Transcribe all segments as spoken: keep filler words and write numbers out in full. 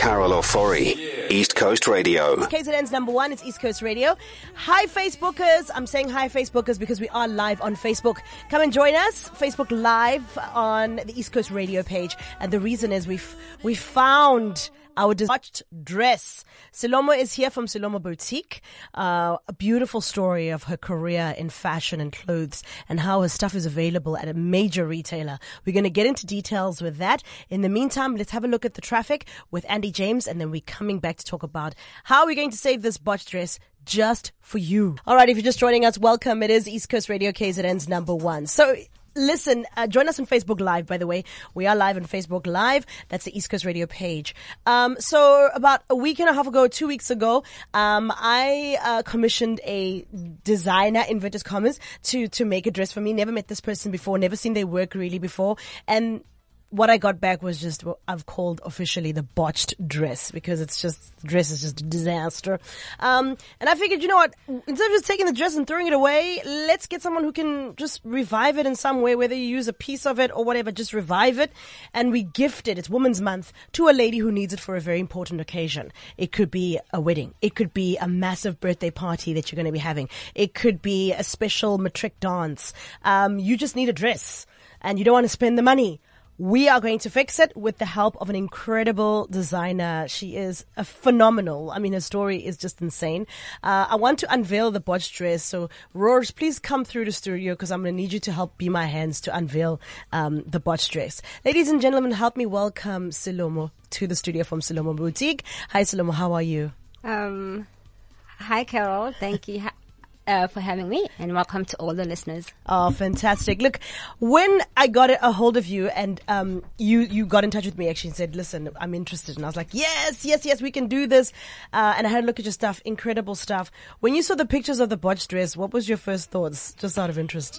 Carol Ofori, yeah. East Coast Radio. K Z N's number one, it's East Coast Radio. Hi, Facebookers. I'm saying hi, Facebookers, because we are live on Facebook. Come and join us, Facebook Live on the East Coast Radio page. And the reason is we've, we found our botched dress. Silomo is here from Silomo Boutique. Uh, a beautiful story of her career in fashion and clothes and how her stuff is available at a major retailer. We're going to get into details with that. In the meantime, let's have a look at the traffic with Andy James, and then we're coming back to talk about how we're going to save this botched dress just for you. All right, if you're just joining us, welcome. It is East Coast Radio, K Z N's number one. So, listen, uh, join us on Facebook Live, by the way. We are live on Facebook Live. That's the East Coast Radio page. Um, so about a week and a half ago, two weeks ago, um, I, uh, commissioned a designer, inverted commas, to, to make a dress for me. Never met this person before, never seen their work really before. And what I got back was just what I've called officially the botched dress, because it's just, the dress is just a disaster. Um, and I figured, you know what, instead of just taking the dress and throwing it away, let's get someone who can just revive it in some way, whether you use a piece of it or whatever, just revive it. And we gift it, it's Women's Month, to a lady who needs it for a very important occasion. It could be a wedding. It could be a massive birthday party that you're going to be having. It could be a special matric dance. Um, you just need a dress and you don't want to spend the money. We are going to fix it with the help of an incredible designer. She is a phenomenal. I mean, her story is just insane. Uh, I want to unveil the botched dress. So, Roars, please come through the studio because I'm going to need you to help be my hands to unveil um, the botched dress. Ladies and gentlemen, help me welcome Silomo to the studio from Silomo Boutique. Hi, Silomo. How are you? Um, hi, Carol. Thank you. Uh, for having me, and welcome to all the listeners. Oh, fantastic. Look, when I got a hold of you and um you you got in touch with me actually and said, listen, I'm interested. And I was like, yes, yes, yes, we can do this. Uh, and I had a look at your stuff, incredible stuff. When you saw the pictures of the botched dress, what was your first thoughts, just out of interest?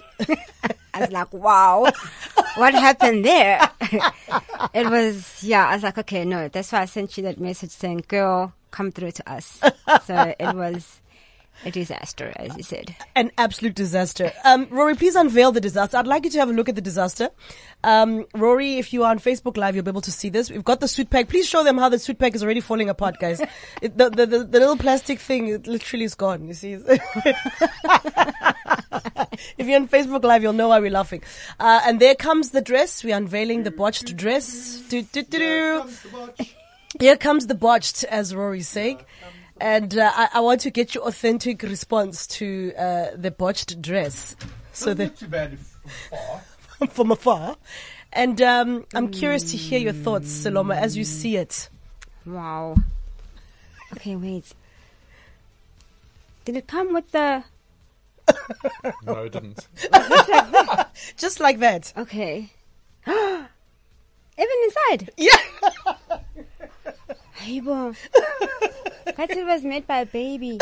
I was like, wow, what happened there? It was, yeah, I was like, okay, no, that's why I sent you that message saying, girl, come through to us. So it was a disaster, as you said. An absolute disaster. Um, Rory, please unveil the disaster. I'd like you to have a look at the disaster. Um, Rory, if you are on Facebook Live, you'll be able to see this. We've got the suit pack. Please show them how the suit pack is already falling apart, guys. It, the, the, the, the little plastic thing, it literally is gone, you see. If you're on Facebook Live, you'll know why we're laughing. Uh, and there comes the dress. We're unveiling the botched dress. Do, do, do, do. Here comes the botched, as Rory's saying. And uh, I, I want to get your authentic response to uh, the botched dress. So that too bad from afar. From afar. And um, I'm curious to hear your thoughts, Silomo, as you see it. Wow. Okay, wait. Did it come with the... No, it didn't. Just like that. Okay. Even inside? Yeah. Hey, boy. That it was made by a baby.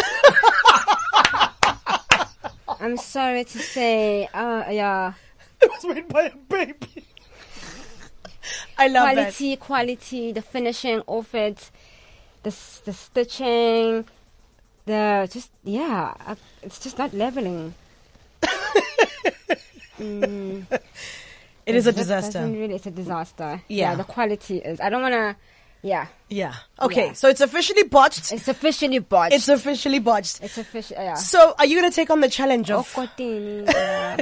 I'm sorry to say. Uh, yeah. It was made by a baby. I love quality, that. Quality, the finishing of it, the the stitching, the just yeah, uh, it's just not leveling. mm. It is a disaster. Really, it's a disaster. Yeah. yeah, the quality is. I don't want to. Yeah. Yeah. Okay. Yeah. So it's officially botched. It's officially botched. It's officially botched. It's official. Yeah. So are you going to take on the challenge of? Yeah.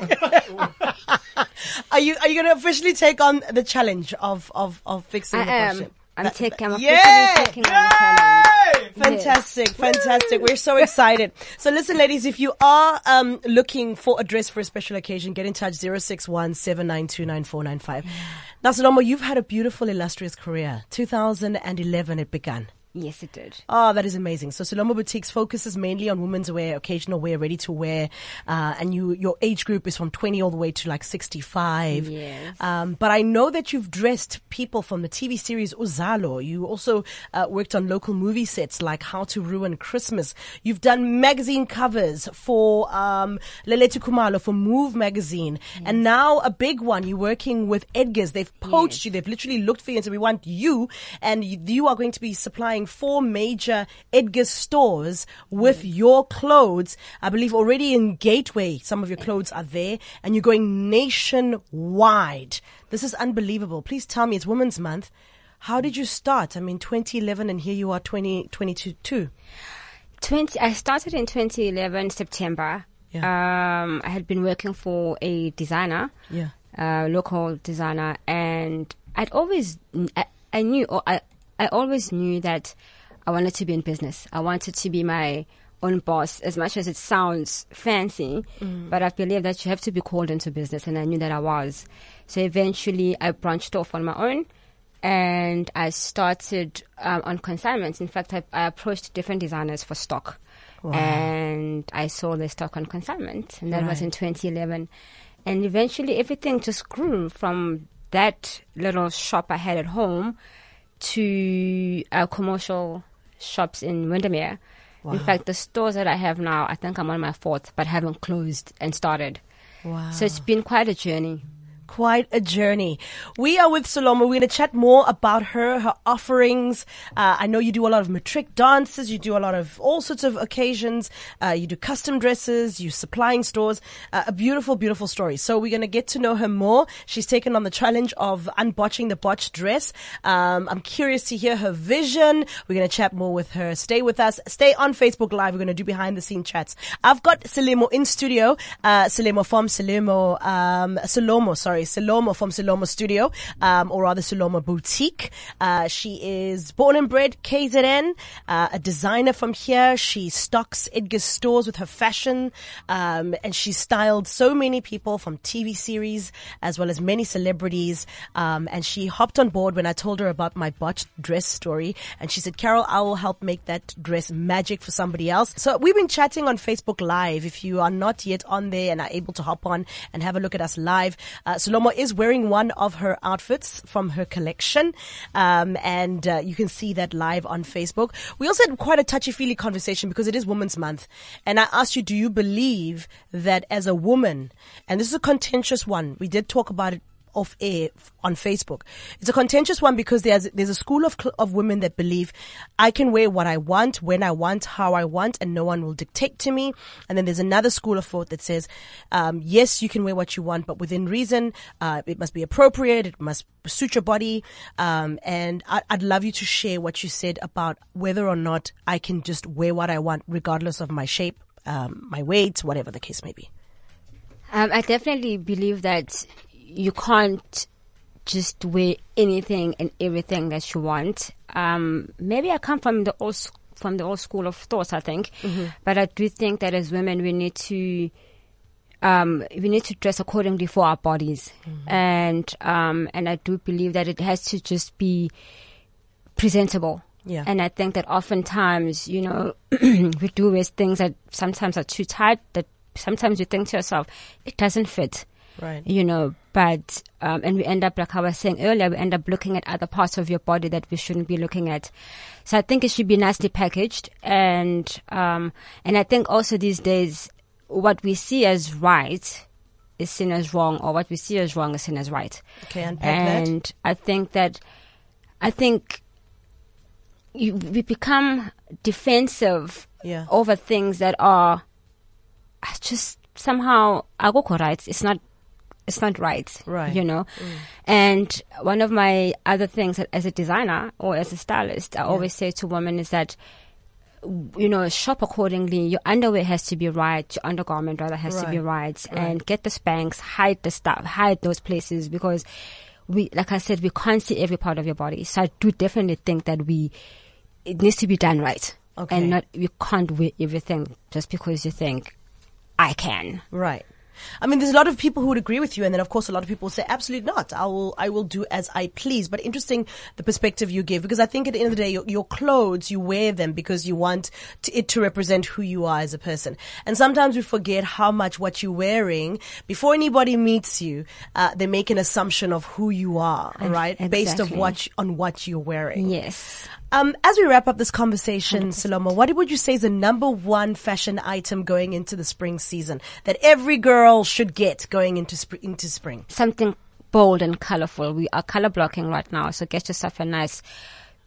are you Are you going to officially take on the challenge of of of fixing I the am. question? I'm taking. I'm yeah! taking on the challenge. Fantastic, yes. fantastic. We're so excited. So listen, ladies, if you are um looking for a dress for a special occasion, get in touch zero six one, seven nine two, nine four nine five. Now, Silomo, you've had a beautiful, illustrious career. two thousand eleven it began. Yes, it did. Oh, that is amazing. So Silomo Boutiques focuses mainly on women's wear, occasional wear, ready to wear. Uh, and you, your age group is from twenty all the way to like sixty-five. Yes. Um, but I know that you've dressed people from the T V series Uzalo. You also uh, worked on local movie sets like How to Ruin Christmas. You've done magazine covers for, um, Leletu Kumalo for Move magazine. Yes. And now a big one. You're working with Edgar's. They've poached yes. you. They've literally looked for you and said, we want you. And you, you are going to be supplying four major Edgar's stores with mm. your clothes. I believe already in Gateway, some of your clothes are there, and you're going nationwide. This is unbelievable. Please tell me, it's Women's Month. How did you start? I mean, twenty eleven, and here you are, twenty twenty-two. twenty I started in twenty eleven, September. Yeah. Um, I had been working for a designer, Yeah. uh, local designer, and I'd always, I, I knew, or I, I always knew that I wanted to be in business. I wanted to be my own boss, as much as it sounds fancy, mm. but I believe that you have to be called into business, and I knew that I was. So eventually I branched off on my own, and I started um, on consignments. In fact, I, I approached different designers for stock. Wow. And I sold the stock on consignment, and that right. was in twenty eleven. And eventually everything just grew from that little shop I had at home to uh, commercial shops in Windermere. Wow. In fact, the stores that I have now, I think I'm on my fourth, but haven't closed and started. Wow. So it's been quite a journey. Quite a journey. We are with Saloma. We're going to chat more about her, her offerings. Uh, I know you do a lot of matric dances. You do a lot of all sorts of occasions. Uh, you do custom dresses. You supplying stores. Uh, a beautiful, beautiful story. So we're going to get to know her more. She's taken on the challenge of unbotching the botched dress. Um, I'm curious to hear her vision. We're going to chat more with her. Stay with us. Stay on Facebook Live. We're going to do behind the scene chats. I've got Selemo in studio. Uh, Selemo from Selemo, um, Salomo, sorry. Salomo from Salomo Studio, um, or rather Salomo Boutique. Uh, she is born and bred K Z N, uh, a designer from here. She stocks Edgar's stores with her fashion, um, and she's styled so many people from T V series as well as many celebrities. Um, and she hopped on board when I told her about my botched dress story, and she said, "Carol, I will help make that dress magic for somebody else." So we've been chatting on Facebook Live. If you are not yet on there and are able to hop on and have a look at us live, uh, Salomo is wearing one of her outfits from her collection, um, and uh, you can see that live on Facebook. We also had quite a touchy-feely conversation because it is Women's Month, and I asked you, do you believe that as a woman, and this is a contentious one, we did talk about it off air on Facebook. It's a contentious one because there's there's a school of of women that believe I can wear what I want, when I want, how I want, and no one will dictate to me. And then there's another school of thought that says, um, yes, you can wear what you want, but within reason. Uh, it must be appropriate. It must suit your body. Um, and I, I'd love you to share what you said about whether or not I can just wear what I want, regardless of my shape, um, my weight, whatever the case may be. Um, I definitely believe that you can't just wear anything and everything that you want. Um, maybe I come from the old from the old school of thought, I think, mm-hmm. but I do think that as women we need to um, we need to dress accordingly for our bodies, mm-hmm. and um, and I do believe that it has to just be presentable. Yeah. And I think that oftentimes, you know, we do wear things that sometimes are too tight. That sometimes you think to yourself, it doesn't fit. Right. You know, but, um, and we end up, like I was saying earlier, we end up looking at other parts of your body that we shouldn't be looking at. So I think it should be nicely packaged. And, um, and I think also these days, what we see as right is seen as wrong, or what we see as wrong is seen as right. Okay, unpack that. And I think that, I think you, we become defensive yeah. over things that are just somehow, agoko rights. It's not, It's not right, right. you know. Mm. And one of my other things that as a designer or as a stylist, I yeah. always say to women is that, you know, shop accordingly. Your underwear has to be right. Your undergarment rather has right. to be right. right. And get the Spanx, hide the stuff, hide those places, because we, like I said, we can't see every part of your body. So I do definitely think that we, it needs to be done right. Okay. And not, you can't wear everything just because you think, I can. Right. I mean, there's a lot of people who would agree with you, and then of course a lot of people say, absolutely not. I will, I will do as I please. But interesting the perspective you give, because I think at the end of the day, your, your clothes, you wear them because you want to, it to represent who you are as a person. And sometimes we forget how much what you're wearing, before anybody meets you, uh, they make an assumption of who you are, right? Exactly. Based on what, on what you're wearing. Yes. Um, as we wrap up this conversation, Saloma, what would you say is the number one fashion item going into the spring season that every girl should get going into sp- into spring? Something bold and colorful. We are color blocking right now, so get yourself a nice,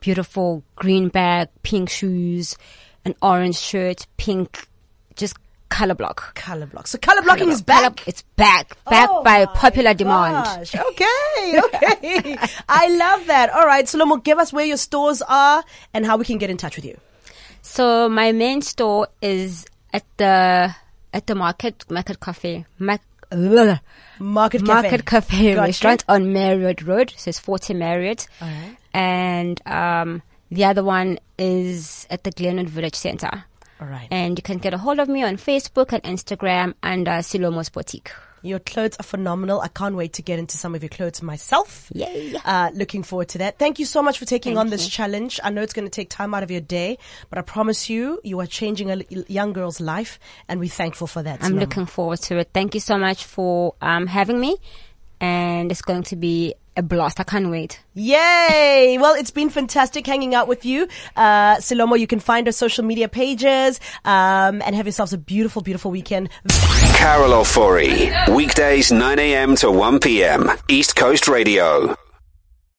beautiful green bag, pink shoes, an orange shirt, pink, just Color Block. Color Block. So color blocking is back. Color, it's back. Back Oh by my popular demand. gosh. Okay, okay. I love that. All right, Salomo, give us where your stores are and how we can get in touch with you. So my main store is at the at the Market Market Cafe. Mac, ugh, Market Cafe. Market Cafe Gotcha. restaurant on Marriott Road. So it's forty Marriott. All right. And um, the other one is at the Glenwood Village Center. All right. And you can get a hold of me on Facebook and Instagram under Silomo's Boutique. Your clothes are phenomenal. I can't wait to get into some of your clothes myself. Yay. Uh, looking forward to that. Thank you so much for taking Thank on this you. challenge. I know it's going to take time out of your day, but I promise you, you are changing a l- young girl's life, and we're thankful for that. I'm Salomo. looking forward to it. Thank you so much for um, having me. And it's going to be a blast. I can't wait. Yay! Well, it's been fantastic hanging out with you. Uh, Salomo, you can find our social media pages, um, and have yourselves a beautiful, beautiful weekend. Carol Ofori. Weekdays nine a.m. to one p.m. East Coast Radio.